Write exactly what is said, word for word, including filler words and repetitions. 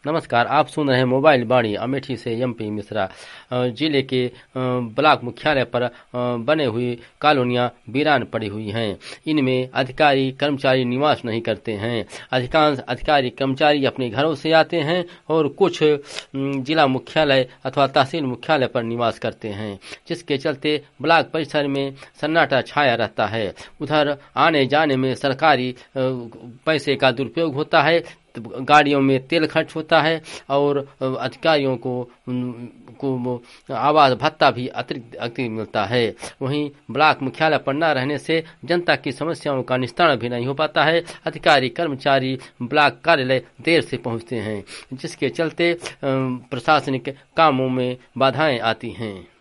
नमस्कार, आप सुन रहे हैं मोबाइल वाणी। अमेठी से एमपी मिश्रा। जिले के ब्लॉक मुख्यालय पर बने हुई कॉलोनियां वीरान पड़ी हुई हैं। इनमें अधिकारी कर्मचारी निवास नहीं करते हैं। अधिकांश अधिकारी कर्मचारी अपने घरों से आते हैं और कुछ जिला मुख्यालय अथवा तहसील मुख्यालय पर निवास करते हैं, जिसके चलते ब्लॉक परिसर में सन्नाटा छाया रहता है। उधर आने जाने में सरकारी पैसे का दुरुपयोग होता है, गाड़ियों में तेल खर्च होता है और अधिकारियों को को आवास भत्ता भी अतिरिक्त अतिरिक्त मिलता है। वहीं ब्लॉक मुख्यालय पर न रहने से जनता की समस्याओं का निस्तारण भी नहीं हो पाता है। अधिकारी कर्मचारी ब्लॉक कार्यालय देर से पहुंचते हैं, जिसके चलते प्रशासनिक कामों में बाधाएं आती हैं।